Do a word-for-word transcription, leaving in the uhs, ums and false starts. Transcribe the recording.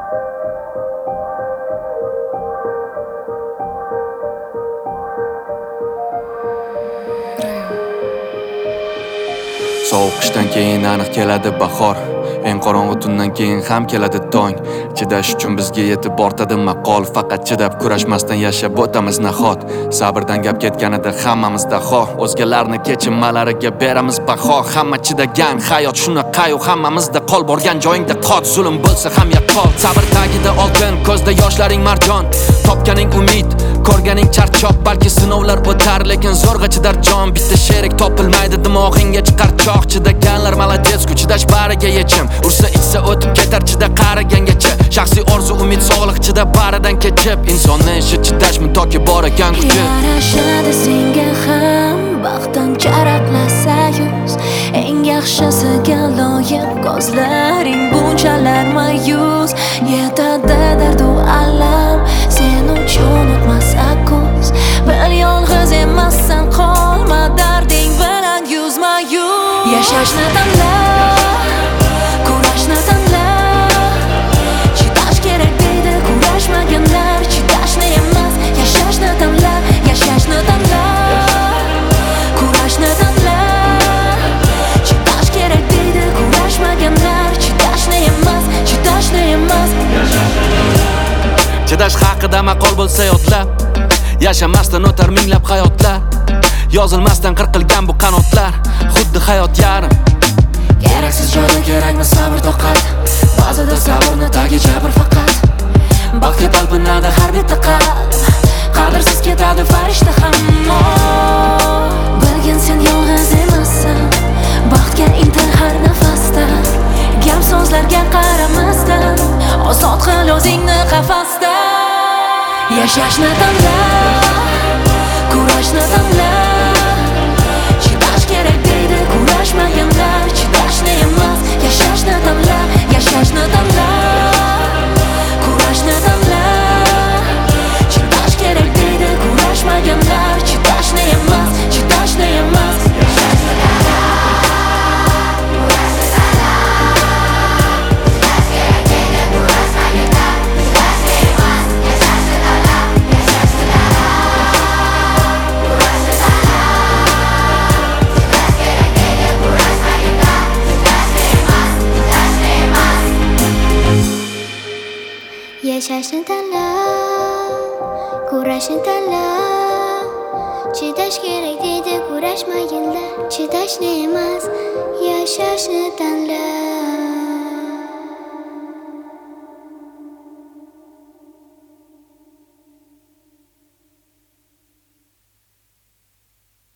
Sovuq qishdan keyin aniq keladi bahor. Eng qorong'u tundan keyin ham keladi tong. Chidash uchun bizga yetib ortadi maqol. Faqat chidab kurashmasdan yashab o'tamiz nahot. Sabrdan gap ketganida hammamiz daho. O'zgalarni kechinmalariga beramiz baho. Hamma chidagan hayot shunaqayu hammamizda qol. Borgan joyingda qot, zulm bo'lsa ham yaqqol. Sabr tagida oltin, ko'zda yoshlaring marjon. Topganing umid, ko'rganing charchoq. Balki sinovlar o'tar, lekin zo'rg'a chidar jon. Bitta sherik topilmaydi, dimog'ingga chiqar choq. Chidaganlar malades, chidash bariga yechim. Ursa ichsa o'tib ketar chida qarigangacha. Shaxsiy orzu, umid, sog'liq chida baridan kechib. Insonni ishi chidashmi toki bor ekan kuchi. Yarashadi senga ham baxtdan charaqlasa yuz. Eng yaxshisiga loyiq ko'zlaring bunchalar mayus. Yetadi dardu alam sen uchun o'tmasa ko'z. Bil yolg'iz emassan, qolma darding bilan yuzma-yuz. Yashashni tanla, kurashni tanla. Chidash kerak deydi kurashmaganlar. Chidashni emas, yashashni tanla, yashashni tanla. Kurashni tanla. Chidash kerak deydi kurashmaganlar. Chidashni emas, chidashni emas. Chidash haqida maqol bo'lsa yodla. Yashamasdan o'tar minglab hayotlar. Yozilmasdan qirqilgan bu qanotlar. Xuddi hayot yarim. Keraksiz joyda kerakmi sabr toqat. Ba'zida sabrni tagi jabr faqat. Baxtga talpinadi har bitta qalb. Qadrsiz ketadi farishta hammo. Bilgin sen yolg'iz emassan. Baxtga intil har nafasda. Gap so'zlarga qaramasdan ozod qil o'zingni qafasda. Yashashni tanla, kurashni tanla. Chidash kerak deydi kurashmaganlar. Chidashni emas, yashashni tanla, yashashni tanla. Kurashni tanla. Chidash kerak deydi kurashmaganlar. Chidashni emas, chidashni emas. Yashashni tanla, kurashni tanla. Chidash kerak deydi kurashmaganlar. Chidashni emas, yashashni tanla.